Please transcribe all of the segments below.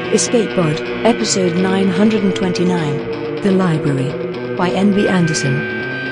Escape Pod, Episode 929, The Library, by N.B. Anderson.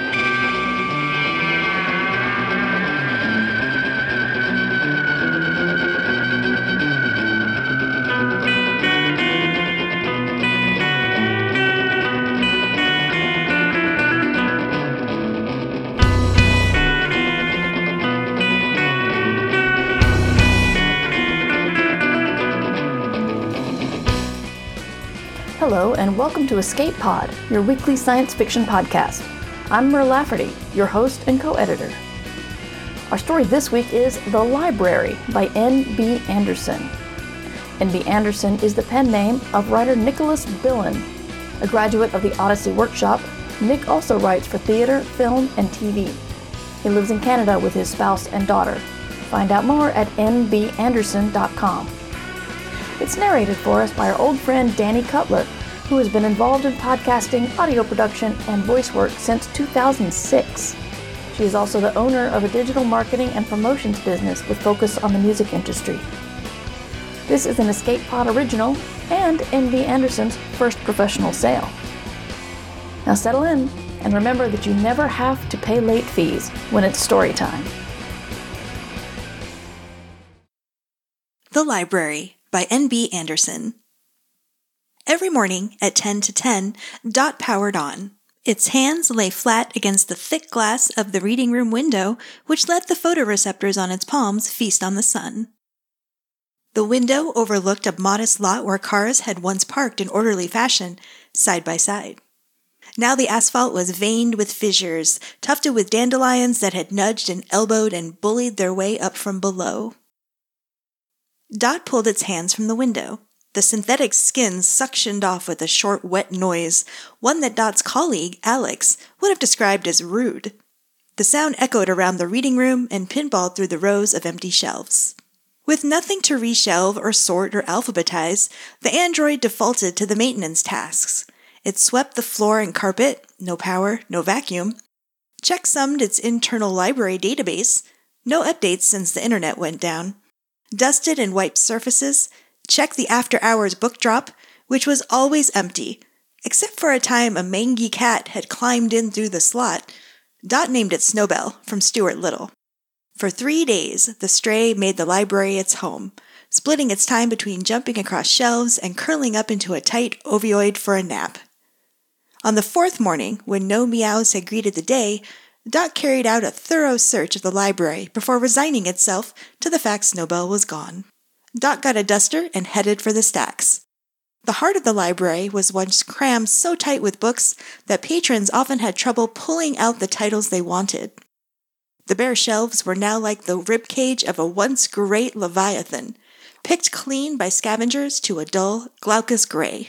Hello, and welcome to Escape Pod, your weekly science fiction podcast. I'm Merle Lafferty, your host and co-editor. Our story this week is The Library by N.B. Anderson. N.B. Anderson is the pen name of writer Nicholas Billen. A graduate of the Odyssey Workshop, Nick also writes for theater, film, and TV. He lives in Canada with his spouse and daughter. Find out more at nbanderson.com. It's narrated for us by our old friend Danny Cutler, who has been involved in podcasting, audio production, and voice work since 2006. She is also the owner of a digital marketing and promotions business with focus on the music industry. This is an Escape Pod original and N.B. Anderson's first professional sale. Now settle in and remember that you never have to pay late fees when it's story time. The Library by N.B. Anderson. Every morning at 10 to 10, Dot powered on. Its hands lay flat against the thick glass of the reading room window, which let the photoreceptors on its palms feast on the sun. The window overlooked a modest lot where cars had once parked in orderly fashion, side by side. Now the asphalt was veined with fissures, tufted with dandelions that had nudged and elbowed and bullied their way up from below. Dot pulled its hands from the window. The synthetic skin suctioned off with a short, wet noise, one that Dot's colleague, Alex, would have described as rude. The sound echoed around the reading room and pinballed through the rows of empty shelves. With nothing to reshelve or sort or alphabetize, the android defaulted to the maintenance tasks. It swept the floor and carpet, no power, no vacuum, checksummed its internal library database, no updates since the internet went down, dusted and wiped surfaces, checked the after-hours book drop, which was always empty, except for a time a mangy cat had climbed in through the slot. Dot named it Snowbell, from Stuart Little. For 3 days, the stray made the library its home, splitting its time between jumping across shelves and curling up into a tight ovoid for a nap. On the 4th morning, when no meows had greeted the day, Dot carried out a thorough search of the library before resigning itself to the fact Snowbell was gone. Dot got a duster and headed for the stacks. The heart of the library was once crammed so tight with books that patrons often had trouble pulling out the titles they wanted. The bare shelves were now like the ribcage of a once great leviathan, picked clean by scavengers to a dull glaucous gray.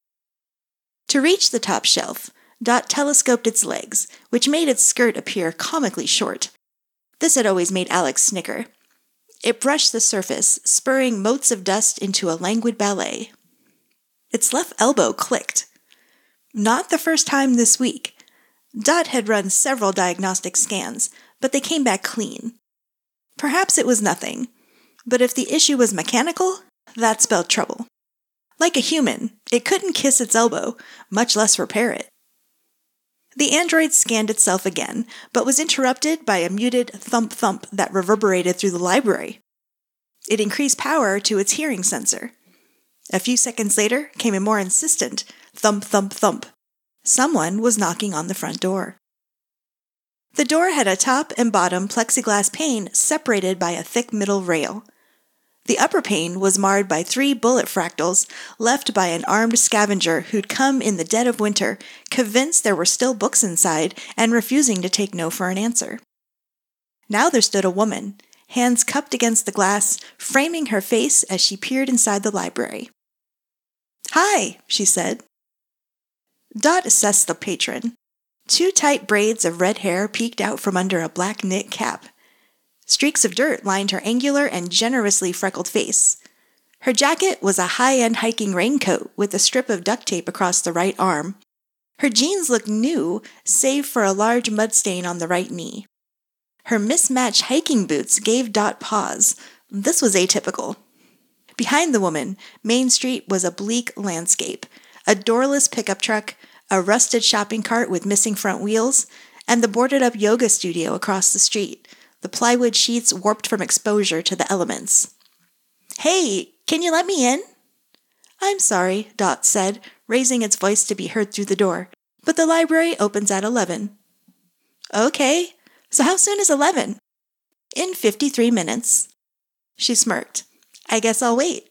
To reach the top shelf, Dot telescoped its legs, which made its skirt appear comically short. This had always made Alex snicker. It brushed the surface, spurring motes of dust into a languid ballet. Its left elbow clicked. Not the first time this week. Dot had run several diagnostic scans, but they came back clean. Perhaps it was nothing, but if the issue was mechanical, that spelled trouble. Like a human, it couldn't kiss its elbow, much less repair it. The android scanned itself again, but was interrupted by a muted thump-thump that reverberated through the library. It increased power to its hearing sensor. A few seconds later came a more insistent thump-thump-thump. Someone was knocking on the front door. The door had a top and bottom plexiglass pane separated by a thick middle rail. The upper pane was marred by 3 bullet fractals left by an armed scavenger who'd come in the dead of winter, convinced there were still books inside and refusing to take no for an answer. Now there stood a woman, hands cupped against the glass, framing her face as she peered inside the library. "Hi," she said. Dot assessed the patron. 2 tight braids of red hair peeked out from under a black knit cap. Streaks of dirt lined her angular and generously freckled face. Her jacket was a high-end hiking raincoat with a strip of duct tape across the right arm. Her jeans looked new, save for a large mud stain on the right knee. Her mismatched hiking boots gave Dot pause. This was atypical. Behind the woman, Main Street was a bleak landscape. A doorless pickup truck, a rusted shopping cart with missing front wheels, and the boarded-up yoga studio across the street, the plywood sheets warped from exposure to the elements. "Hey, can you let me in?" "I'm sorry," Dot said, raising its voice to be heard through the door, "but the library opens at 11. "Okay, so how soon is 11? "In 53 minutes. She smirked. "I guess I'll wait."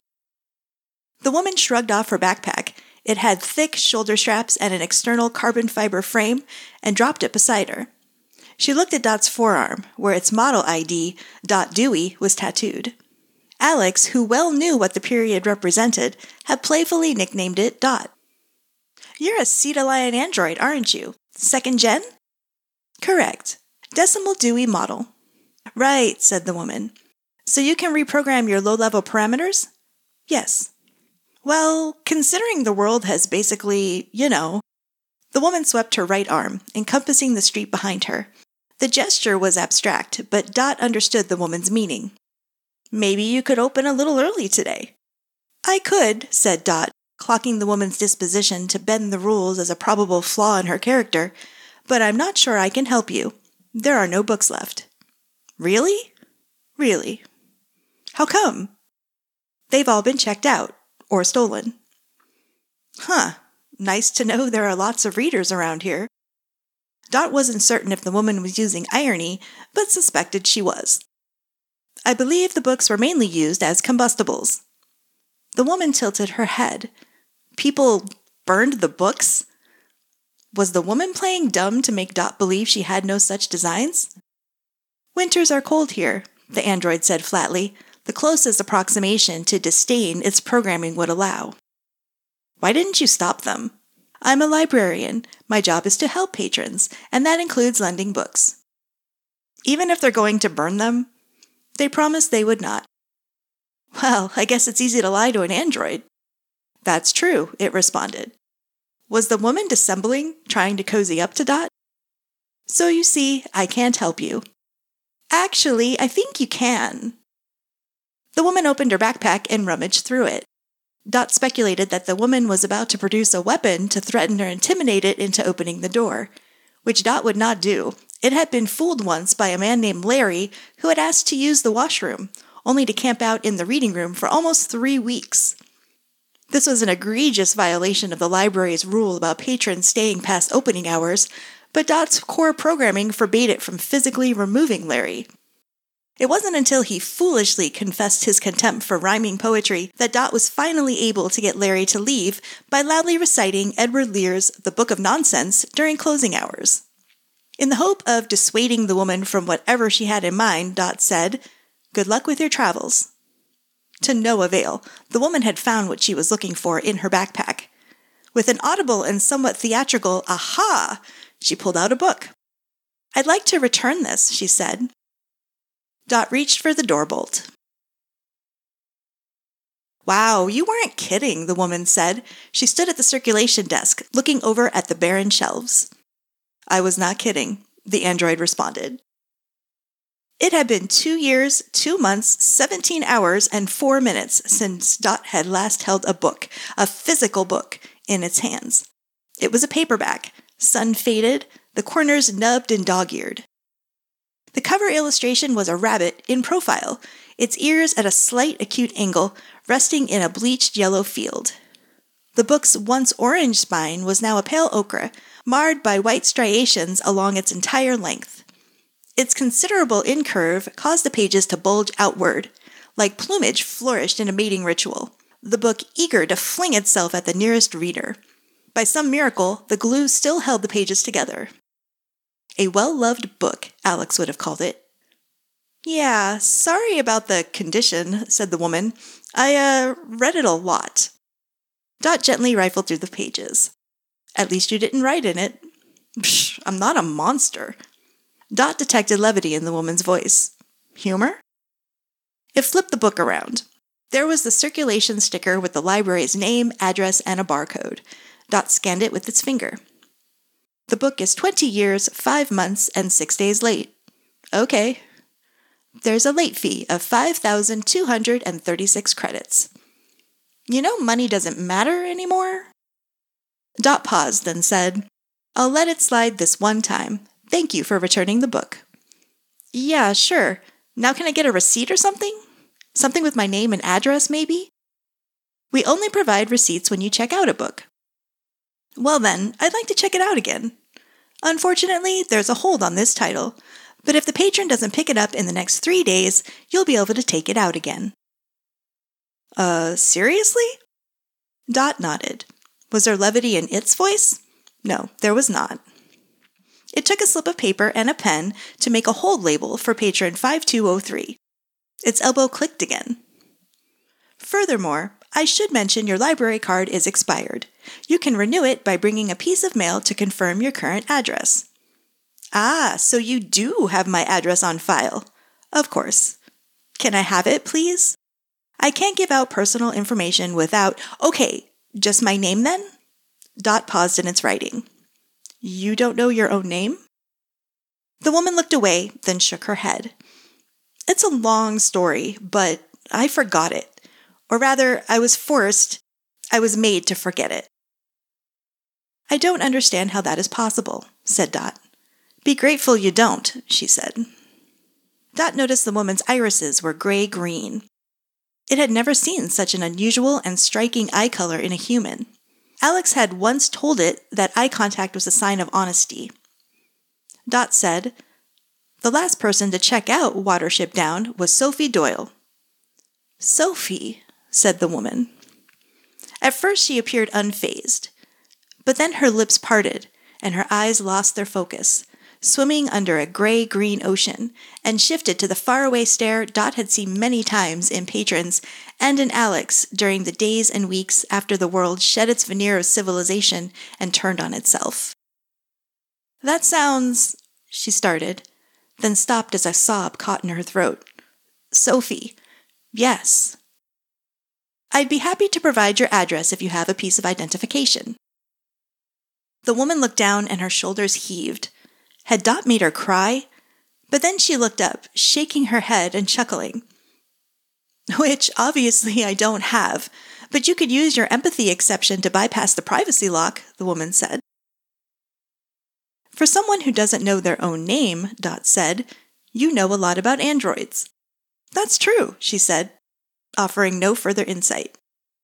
The woman shrugged off her backpack. It had thick shoulder straps and an external carbon fiber frame, and dropped it beside her. She looked at Dot's forearm, where its model ID, Dot Dewey, was tattooed. Alex, who well knew what the period represented, had playfully nicknamed it Dot. "You're a Cetallion android, aren't you? 2nd gen?" "Correct. Decimal Dewey model." "Right," said the woman. "So you can reprogram your low-level parameters?" "Yes." "Well, considering the world has basically, The woman swept her right arm, encompassing the street behind her. The gesture was abstract, but Dot understood the woman's meaning. "Maybe you could open a little early today." "I could," said Dot, clocking the woman's disposition to bend the rules as a probable flaw in her character, "but I'm not sure I can help you. There are no books left." "Really?" "Really." "How come?" "They've all been checked out. Or stolen." "Huh. Nice to know there are lots of readers around here." Dot wasn't certain if the woman was using irony, but suspected she was. "I believe the books were mainly used as combustibles." The woman tilted her head. People burned the books? Was the woman playing dumb to make Dot believe she had no such designs? "Winters are cold here," the android said flatly, the closest approximation to disdain its programming would allow. "Why didn't you stop them?" "I'm a librarian. My job is to help patrons, and that includes lending books." "Even if they're going to burn them?" "They promised they would not." "Well, I guess it's easy to lie to an android." "That's true," it responded. Was the woman dissembling, trying to cozy up to Dot? "So you see, I can't help you." "Actually, I think you can." The woman opened her backpack and rummaged through it. Dot speculated that the woman was about to produce a weapon to threaten or intimidate it into opening the door, which Dot would not do. It had been fooled once by a man named Larry who had asked to use the washroom, only to camp out in the reading room for almost 3 weeks. This was an egregious violation of the library's rule about patrons staying past opening hours, but Dot's core programming forbade it from physically removing Larry. It wasn't until he foolishly confessed his contempt for rhyming poetry that Dot was finally able to get Larry to leave by loudly reciting Edward Lear's The Book of Nonsense during closing hours. In the hope of dissuading the woman from whatever she had in mind, Dot said, "Good luck with your travels." To no avail. The woman had found what she was looking for in her backpack. With an audible and somewhat theatrical "aha!" she pulled out a book. "I'd like to return this," she said. Dot reached for the door bolt. "Wow, you weren't kidding," the woman said. She stood at the circulation desk, looking over at the barren shelves. "I was not kidding," the android responded. It had been 2 years, 2 months, 17 hours, and 4 minutes since Dot had last held a book, a physical book, in its hands. It was a paperback, sun-faded, the corners nubbed and dog-eared. The cover illustration was a rabbit in profile, its ears at a slight acute angle, resting in a bleached yellow field. The book's once orange spine was now a pale ochre, marred by white striations along its entire length. Its considerable incurve caused the pages to bulge outward, like plumage flourished in a mating ritual, the book eager to fling itself at the nearest reader. By some miracle, the glue still held the pages together. A well-loved book, Alex would have called it. "Yeah, sorry about the condition," said the woman. I read it a lot." Dot gently rifled through the pages. "At least you didn't write in it." "Psh, I'm not a monster." Dot detected levity in the woman's voice. "Humor?" It flipped the book around. There was the circulation sticker with the library's name, address, and a barcode. Dot scanned it with its finger. "The book is 20 years, 5 months, and 6 days late." "Okay." There's a late fee of 5,236 credits. You know money doesn't matter anymore? Dot paused, then said, I'll let it slide this one time. Thank you for returning the book. Yeah, sure. Now can I get a receipt or something? Something with my name and address, maybe? We only provide receipts when you check out a book. Well then, I'd like to check it out again. Unfortunately, there's a hold on this title, but if the patron doesn't pick it up in the next 3 days, you'll be able to take it out again. Seriously? Dot nodded. Was there levity in its voice? No, there was not. It took a slip of paper and a pen to make a hold label for patron 5203. Its elbow clicked again. Furthermore, I should mention your library card is expired. You can renew it by bringing a piece of mail to confirm your current address. Ah, so you do have my address on file. Of course. Can I have it, please? I can't give out personal information without... Okay, just my name then? Dot paused in its writing. You don't know your own name? The woman looked away, then shook her head. It's a long story, but I forgot it. Or rather, I was made to forget it. I don't understand how that is possible, said Dot. Be grateful you don't, she said. Dot noticed the woman's irises were gray-green. It had never seen such an unusual and striking eye color in a human. Alex had once told it that eye contact was a sign of honesty. Dot said, The last person to check out Watership Down was Sophie Doyle. Sophie, said the woman. At first she appeared unfazed, but then her lips parted and her eyes lost their focus, swimming under a gray-green ocean, and shifted to the faraway stare Dot had seen many times in patrons and in Alex during the days and weeks after the world shed its veneer of civilization and turned on itself. That sounds... she started, then stopped as a sob caught in her throat. Sophie. Yes. I'd be happy to provide your address if you have a piece of identification. The woman looked down and her shoulders heaved. Had Dot made her cry? But then she looked up, shaking her head and chuckling. Which, obviously, I don't have, but you could use your empathy exception to bypass the privacy lock, the woman said. For someone who doesn't know their own name, Dot said, you know a lot about androids. That's true, she said, offering no further insight.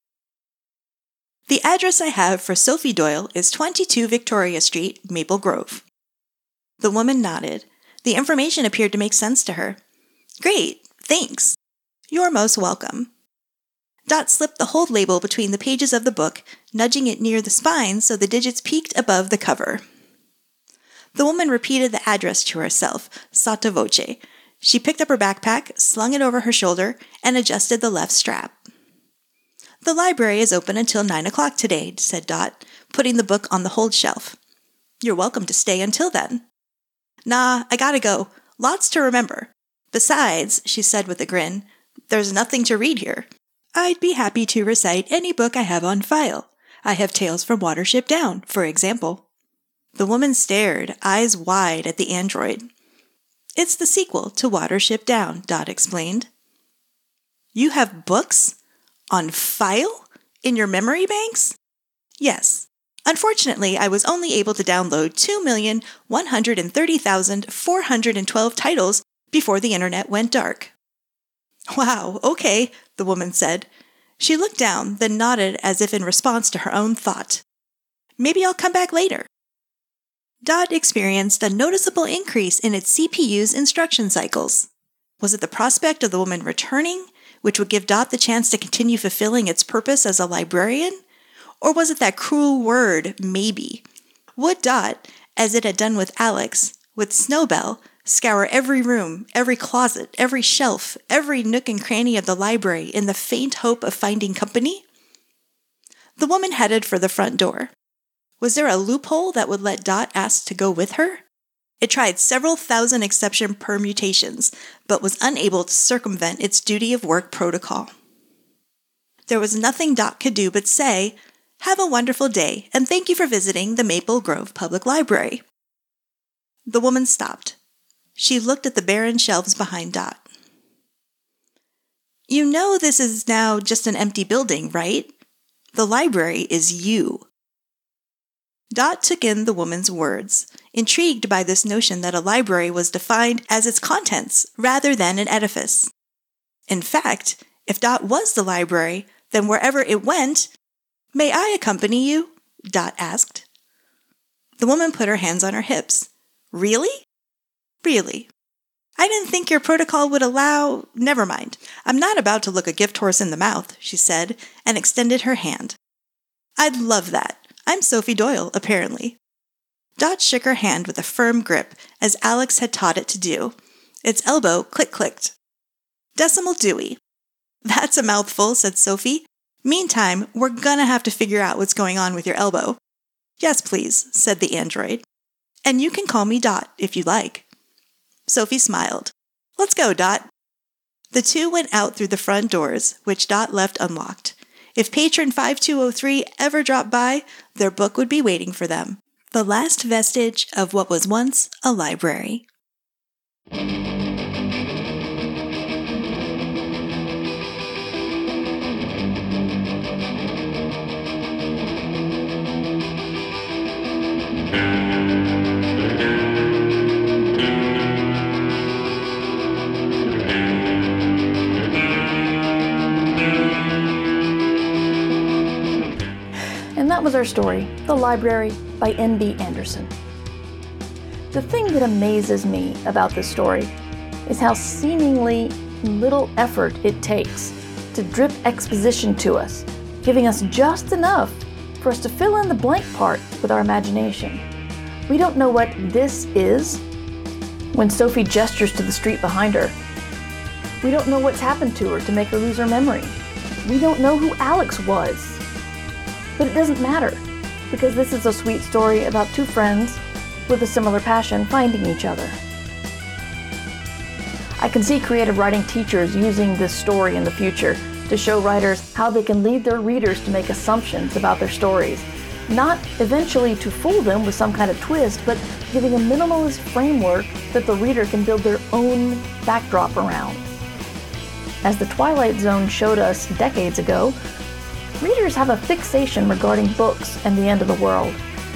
The address I have for Sophie Doyle is 22 Victoria Street, Maple Grove. The woman nodded. The information appeared to make sense to her. Great, thanks. You're most welcome. Dot slipped the hold label between the pages of the book, nudging it near the spine so the digits peeked above the cover. The woman repeated the address to herself, sotto voce. She picked up her backpack, slung it over her shoulder, and adjusted the left strap. The library is open until 9 o'clock today, said Dot, putting the book on the hold shelf. You're welcome to stay until then. Nah, I gotta go. Lots to remember. Besides, she said with a grin, there's nothing to read here. I'd be happy to recite any book I have on file. I have Tales from Watership Down, for example. The woman stared, eyes wide, at the android. It's the sequel to Watership Down, Dot explained. You have books? On file? In your memory banks? Yes. Unfortunately, I was only able to download 2,130,412 titles before the internet went dark. Wow, okay, the woman said. She looked down, then nodded as if in response to her own thought. Maybe I'll come back later. Dot experienced a noticeable increase in its CPU's instruction cycles. Was it the prospect of the woman returning, which would give Dot the chance to continue fulfilling its purpose as a librarian? Or was it that cruel word, maybe? Would Dot, as it had done with Alex, with Snowbell, scour every room, every closet, every shelf, every nook and cranny of the library in the faint hope of finding company? The woman headed for the front door. Was there a loophole that would let Dot ask to go with her? It tried several thousand exception permutations, but was unable to circumvent its duty of work protocol. There was nothing Dot could do but say, "Have a wonderful day, and thank you for visiting the Maple Grove Public Library." The woman stopped. She looked at the barren shelves behind Dot. You know this is now just an empty building, right? The library is you. Dot took in the woman's words, intrigued by this notion that a library was defined as its contents rather than an edifice. In fact, if Dot was the library, then wherever it went, "May I accompany you?" Dot asked. The woman put her hands on her hips. "Really?" "Really. I didn't think your protocol would allow—" "Never mind. I'm not about to look a gift horse in the mouth," she said, and extended her hand. "I'd love that. I'm Sophie Doyle, apparently." Dot shook her hand with a firm grip, as Alex had taught it to do. Its elbow click-clicked. "Decimal Dewey." "That's a mouthful," said Sophie. "Meantime, we're gonna have to figure out what's going on with your elbow." "Yes, please," said the android. "And you can call me Dot, if you like." Sophie smiled. "Let's go, Dot." The two went out through the front doors, which Dot left unlocked. If patron 5203 ever dropped by, their book would be waiting for them. The last vestige of what was once a library. And that was our story, The Library by N.B. Anderson. The thing that amazes me about this story is how seemingly little effort it takes to drip exposition to us, giving us just enough for us to fill in the blank part with our imagination. We don't know what this is when Sophie gestures to the street behind her. We don't know what's happened to her to make her lose her memory. We don't know who Alex was. But it doesn't matter, because this is a sweet story about two friends with a similar passion finding each other. I can see creative writing teachers using this story in the future to show writers how they can lead their readers to make assumptions about their stories, not eventually to fool them with some kind of twist, but giving a minimalist framework that the reader can build their own backdrop around. As The Twilight Zone showed us decades ago, readers have a fixation regarding books and the end of the world.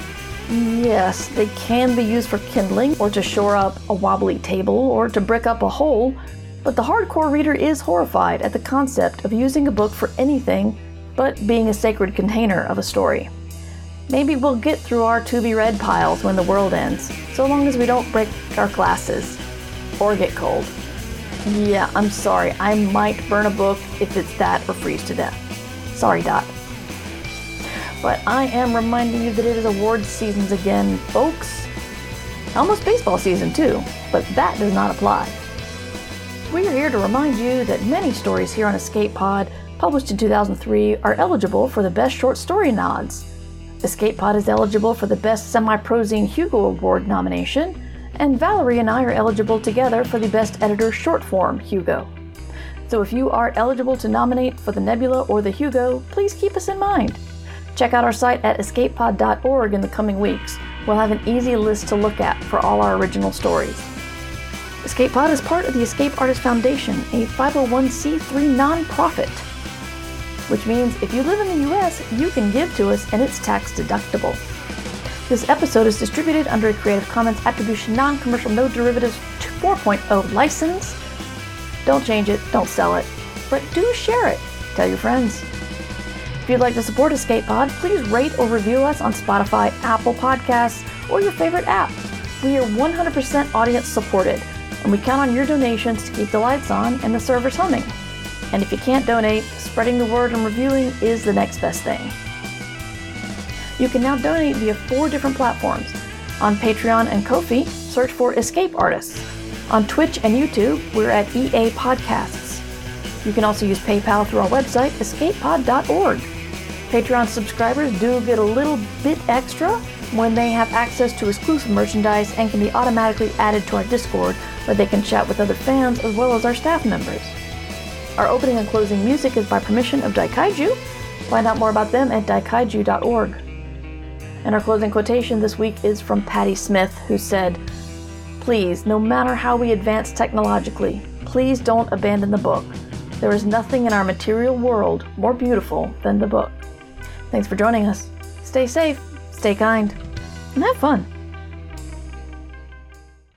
Yes, they can be used for kindling or to shore up a wobbly table or to brick up a hole, but the hardcore reader is horrified at the concept of using a book for anything but being a sacred container of a story. Maybe we'll get through our to-be-read piles when the world ends, so long as we don't break our glasses or get cold. Yeah, I'm sorry, I might burn a book if it's that or freeze to death. Sorry, Dot. But I am reminding you that it is awards seasons again, folks. Almost baseball season too, but that does not apply. We are here to remind you that many stories here on Escape Pod, published in 2003, are eligible for the Best Short Story nods. Escape Pod is eligible for the Best Semi-Prozine Hugo Award nomination, and Valerie and I are eligible together for the Best Editor Short Form Hugo. So if you are eligible to nominate for the Nebula or the Hugo, please keep us in mind. Check out our site at escapepod.org in the coming weeks. We'll have an easy list to look at for all our original stories. Escape Pod is part of the Escape Artist Foundation, a 501c3 nonprofit, which means if you live in the US, you can give to us and it's tax deductible. This episode is distributed under a Creative Commons Attribution Non-Commercial No Derivatives 4.0 license. Don't change it, don't sell it, but do share it. Tell your friends. If you'd like to support Escape Pod, please rate or review us on Spotify, Apple Podcasts, or your favorite app. We are 100% audience supported, and we count on your donations to keep the lights on and the servers humming. And if you can't donate, spreading the word and reviewing is the next best thing. You can now donate via 4 different platforms. On Patreon and Ko-fi, search for Escape Artists. On Twitch and YouTube, we're at EA Podcasts. You can also use PayPal through our website, escapepod.org. Patreon subscribers do get a little bit extra when they have access to exclusive merchandise and can be automatically added to our Discord, where they can chat with other fans as well as our staff members. Our opening and closing music is by permission of Daikaiju. Find out more about them at daikaiju.org. And our closing quotation this week is from Patti Smith, who said, "Please, no matter how we advance technologically, please don't abandon the book. There is nothing in our material world more beautiful than the book. Thanks for joining us. Stay safe, stay kind, and have fun.